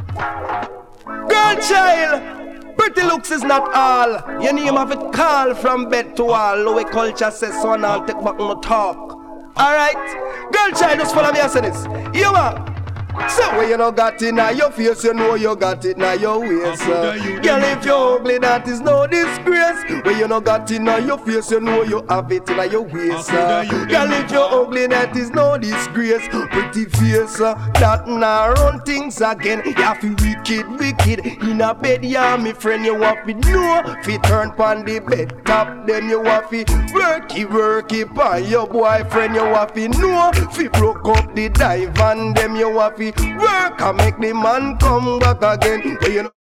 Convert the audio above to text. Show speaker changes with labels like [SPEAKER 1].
[SPEAKER 1] Girl child, pretty looks is not all. Your name have it call from bed to wall. Low culture says so and I'll take back no talk. Alright, girl child, just follow me and say this. You are. So when you no got it now your face, you know you got it now your waist. Girl, if you're ugly, that is no disgrace. When you no got it now your face, you know you have it now your waist. Girl, if you're ugly, that is no disgrace. Pretty face, that now run things again. You have to wicked in a bed, yeah, me friend. You have to know, fi turn pon the bed top. Then you have to work it pon your boyfriend. You have to know, fi broke up the dive and them you have to work and make the man come back again. You know